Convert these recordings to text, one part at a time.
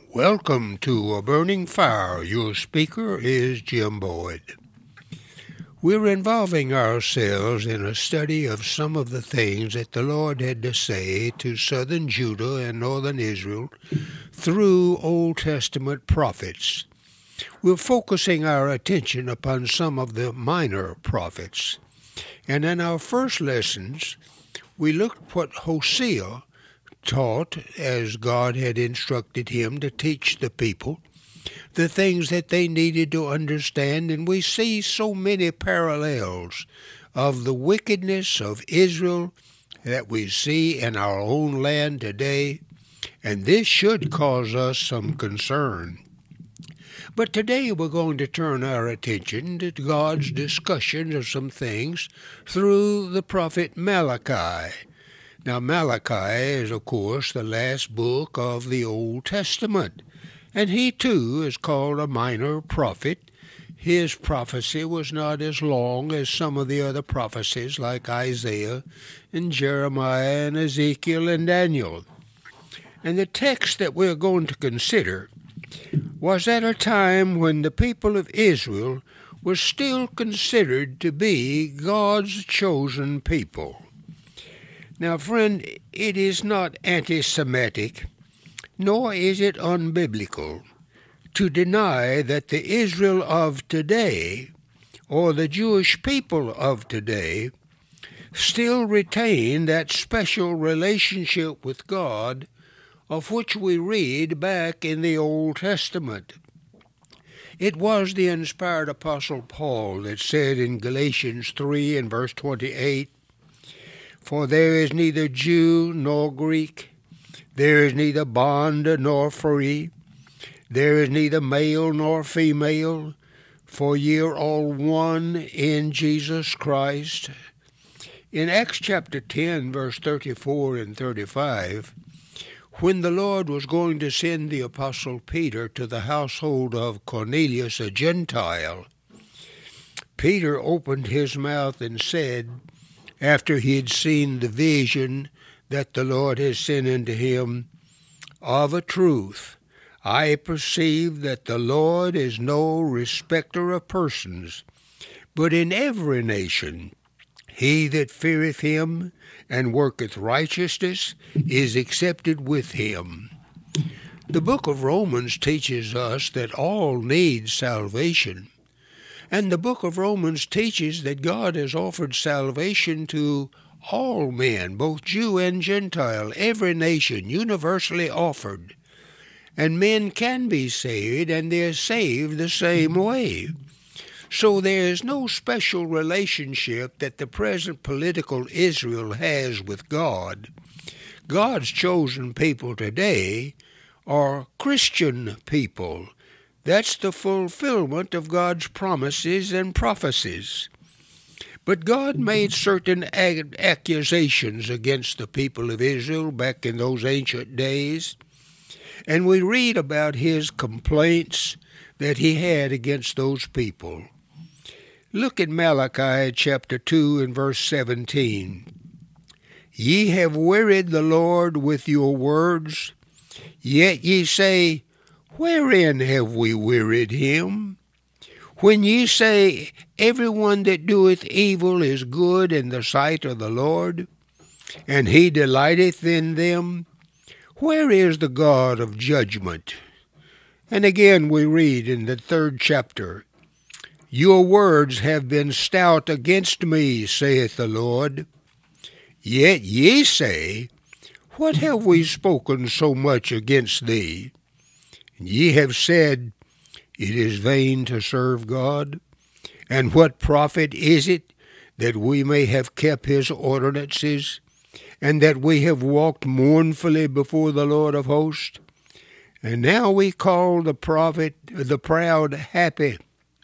Welcome to A Burning Fire. Your speaker is Jim Boyd. We're involving ourselves in a study of some of the things that the Lord had to say to southern Judah and northern Israel through Old Testament prophets. We're focusing our attention upon some of the minor prophets. And in our first lessons, we looked what Hosea taught as God had instructed him to teach the people the things that they needed to understand, and we see so many parallels of the wickedness of Israel that we see in our own land today, and this should cause us some concern. But today we're going to turn our attention to God's discussion of some things through the prophet Malachi. Now, Malachi is, of course, the last book of the Old Testament, and he, too, is called a minor prophet. His prophecy was not as long as some of the other prophecies like Isaiah and Jeremiah and Ezekiel and Daniel. And the text that we're going to consider was at a time when the people of Israel were still considered to be God's chosen people. Now, friend, it is not anti-Semitic, nor is it unbiblical to deny that the Israel of today, or the Jewish people of today, still retain that special relationship with God of which we read back in the Old Testament. It was the inspired Apostle Paul that said in Galatians 3 and verse 28, "For there is neither Jew nor Greek, there is neither bond nor free, there is neither male nor female, for ye are all one in Jesus Christ." In Acts chapter 10, verse 34 and 35, when the Lord was going to send the Apostle Peter to the household of Cornelius, a Gentile, Peter opened his mouth and said, after he had seen the vision that the Lord had sent unto him, "Of a truth, I perceive that the Lord is no respecter of persons, but in every nation he that feareth him and worketh righteousness is accepted with him." The book of Romans teaches us that all need salvation. And the book of Romans teaches that God has offered salvation to all men, both Jew and Gentile, every nation, universally offered. And men can be saved, and they're saved the same way. So there is no special relationship that the present political Israel has with God. God's chosen people today are Christian people. That's the fulfillment of God's promises and prophecies. But God made certain accusations against the people of Israel back in those ancient days, and we read about his complaints that he had against those people. Look at Malachi chapter 2 and verse 17. "Ye have wearied the Lord with your words, yet ye say, Wherein have we wearied him? When ye say, Every one that doeth evil is good in the sight of the Lord, and he delighteth in them, where is the God of judgment?" And again we read in the 3rd chapter, "Your words have been stout against me, saith the Lord. Yet ye say, What have we spoken so much against thee? And ye have said, It is vain to serve God. And what profit is it that we may have kept his ordinances, and that we have walked mournfully before the Lord of hosts? And now we call the proud happy.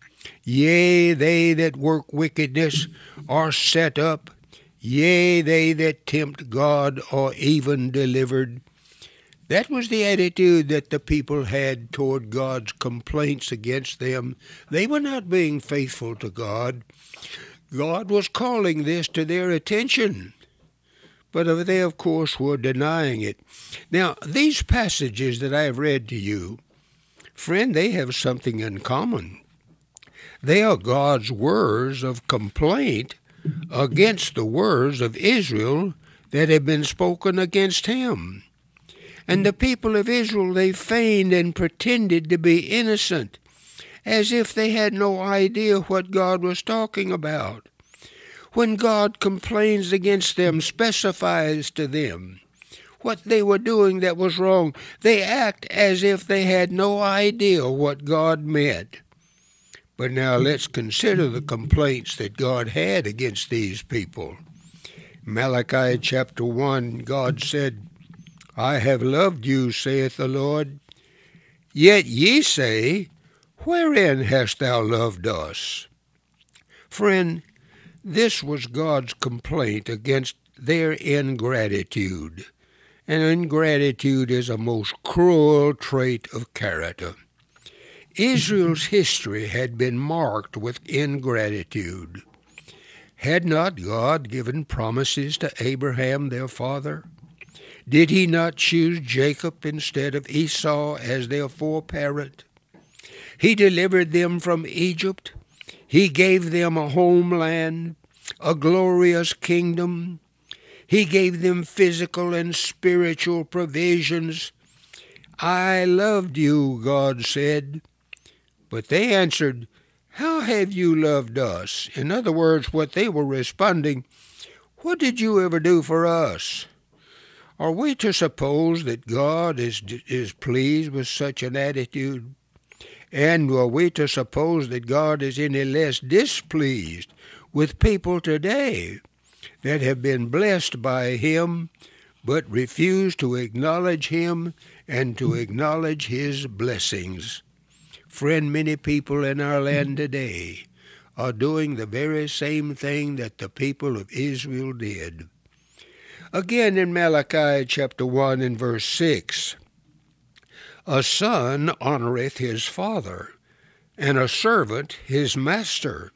Yea, they that work wickedness are set up. Yea, they that tempt God are even delivered." That was the attitude that the people had toward God's complaints against them. They were not being faithful to God. God was calling this to their attention. But they, of course, were denying it. Now, these passages that I have read to you, friend, they have something in common. They are God's words of complaint against the words of Israel that have been spoken against him. And the people of Israel, they feigned and pretended to be innocent, as if they had no idea what God was talking about. When God complains against them, specifies to them what they were doing that was wrong, they act as if they had no idea what God meant. But now let's consider the complaints that God had against these people. Malachi chapter 1, God said, I have loved you, saith the Lord. Yet ye say, wherein hast thou loved us? Friend, this was God's complaint against their ingratitude. And ingratitude is a most cruel trait of character. Israel's history had been marked with ingratitude. Had not God given promises to Abraham, their father? Did he not choose Jacob instead of Esau as their foreparent? He delivered them from Egypt. He gave them a homeland, a glorious kingdom. He gave them physical and spiritual provisions. I loved you, God said. But they answered, how have you loved us? In other words, what they were responding, what did you ever do for us? Are we to suppose that God is pleased with such an attitude? And are we to suppose that God is any less displeased with people today that have been blessed by him but refuse to acknowledge him and to acknowledge his blessings? Friend, many people in our land today are doing the very same thing that the people of Israel did. Again in Malachi chapter 1 and verse 6, a son honoreth his father, and a servant his master.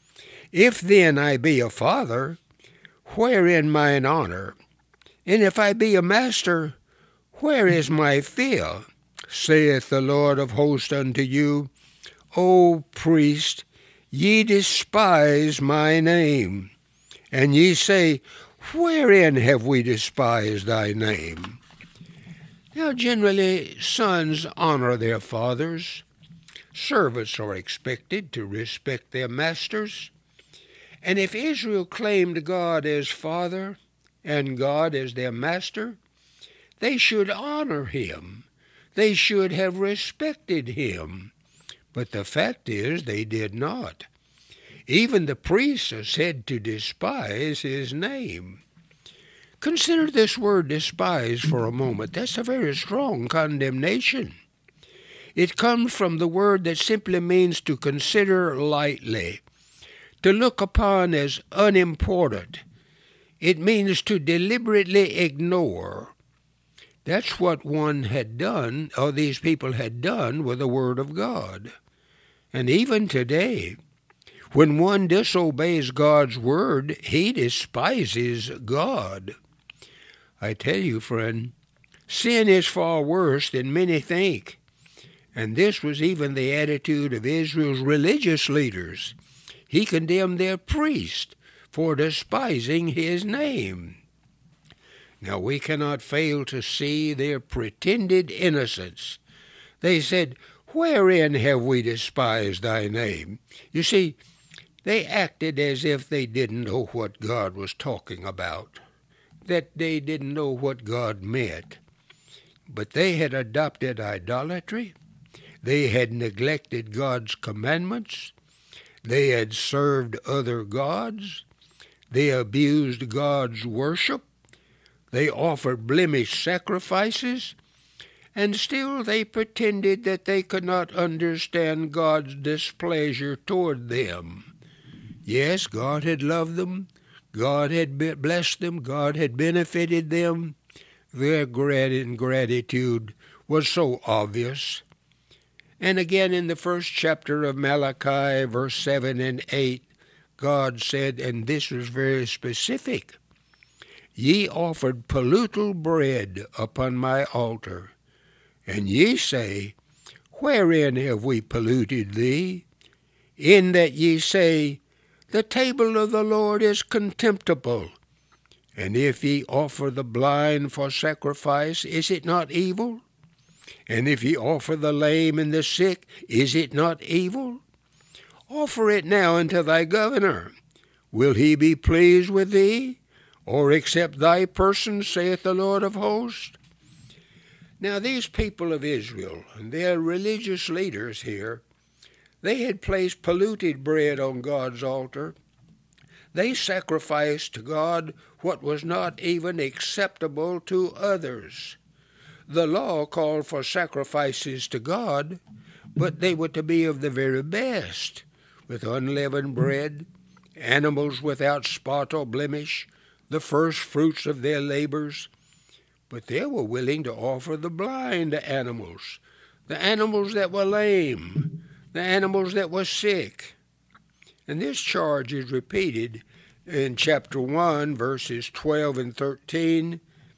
If then I be a father, wherein mine honor? And if I be a master, where is my fear? Saith the Lord of hosts unto you, O priest, ye despise my name. And ye say, wherein have we despised thy name? Now generally sons honor their fathers. Servants are expected to respect their masters. And if Israel claimed God as father and God as their master, they should honor him. They should have respected him. But the fact is they did not. Even the priests are said to despise his name. Consider this word despise for a moment. That's a very strong condemnation. It comes from the word that simply means to consider lightly, to look upon as unimportant. It means to deliberately ignore. That's what one had done, or these people had done, with the Word of God. And even today, when one disobeys God's Word, he despises God. I tell you, friend, sin is far worse than many think. And this was even the attitude of Israel's religious leaders. He condemned their priests for despising his name. Now we cannot fail to see their pretended innocence. They said, wherein have we despised thy name? You see, they acted as if they didn't know what God was talking about, that they didn't know what God meant. But they had adopted idolatry. They had neglected God's commandments. They had served other gods. They abused God's worship. They offered blemished sacrifices, and still they pretended that they could not understand God's displeasure toward them. Yes, God had loved them. God had blessed them. God had benefited them. Their ingratitude was so obvious. And again in the first chapter of Malachi, verse 7 and 8, God said, and this was very specific, Ye offered polluted bread upon my altar. And ye say, Wherein have we polluted thee? In that ye say, The table of the Lord is contemptible. And if ye offer the blind for sacrifice, is it not evil? And if ye offer the lame and the sick, is it not evil? Offer it now unto thy governor. Will he be pleased with thee, or accept thy person, saith the Lord of hosts? Now these people of Israel, and their religious leaders here, they had placed polluted bread on God's altar. They sacrificed to God what was not even acceptable to others. The law called for sacrifices to God, but they were to be of the very best, with unleavened bread, animals without spot or blemish, the first fruits of their labors. But they were willing to offer the blind animals, the animals that were lame, the animals that were sick. And this charge is repeated in chapter 1, verses 12 and 13.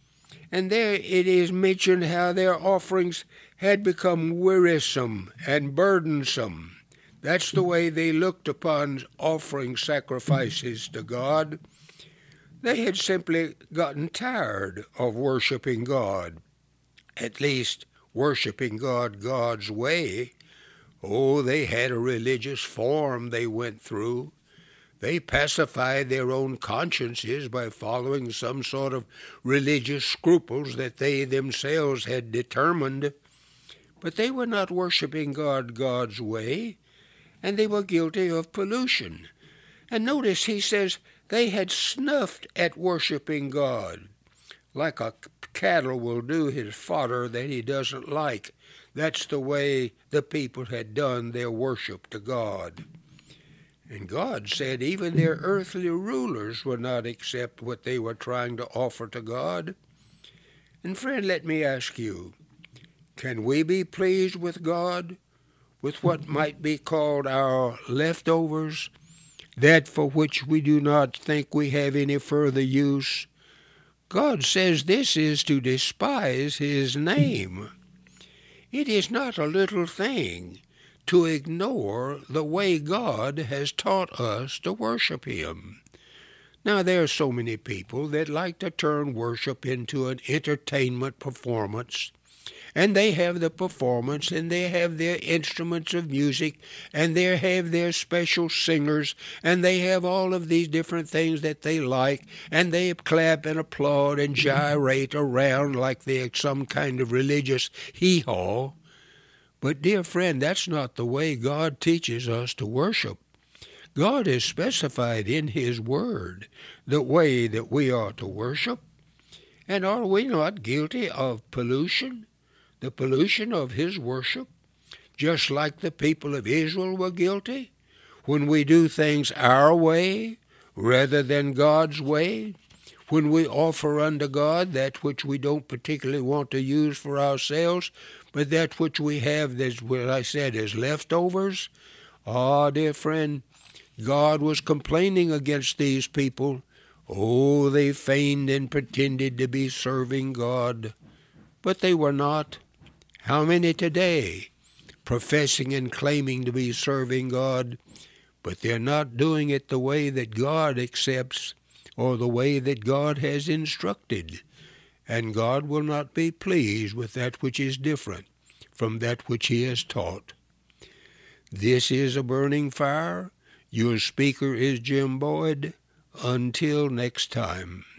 And there it is mentioned how their offerings had become wearisome and burdensome. That's the way they looked upon offering sacrifices to God. They had simply gotten tired of worshiping God, at least worshiping God God's way. Oh, they had a religious form they went through. They pacified their own consciences by following some sort of religious scruples that they themselves had determined. But they were not worshiping God God's way, and they were guilty of pollution. And notice he says they had snuffed at worshiping God, like a cattle will do his fodder that he doesn't like. That's the way the people had done their worship to God. And God said even their earthly rulers would not accept what they were trying to offer to God. And friend, let me ask you, can we be pleased with God, with what might be called our leftovers, that for which we do not think we have any further use? God says this is to despise his name. It is not a little thing to ignore the way God has taught us to worship him. Now, there are so many people that like to turn worship into an entertainment performance, and they have the performance, and they have their instruments of music, and they have their special singers, and they have all of these different things that they like, and they clap and applaud and gyrate around like they're some kind of religious hee-haw. But, dear friend, that's not the way God teaches us to worship. God has specified in his word the way that we are to worship. And are we not guilty of pollution, the pollution of his worship, just like the people of Israel were guilty, when we do things our way rather than God's way, when we offer unto God that which we don't particularly want to use for ourselves, but that which we have, as what I said, as leftovers? Ah, dear friend, God was complaining against these people. Oh, they feigned and pretended to be serving God, but they were not. How many today professing and claiming to be serving God, but they're not doing it the way that God accepts or the way that God has instructed? And God will not be pleased with that which is different from that which he has taught. This is A Burning Fire. Your speaker is Jim Boyd. Until next time.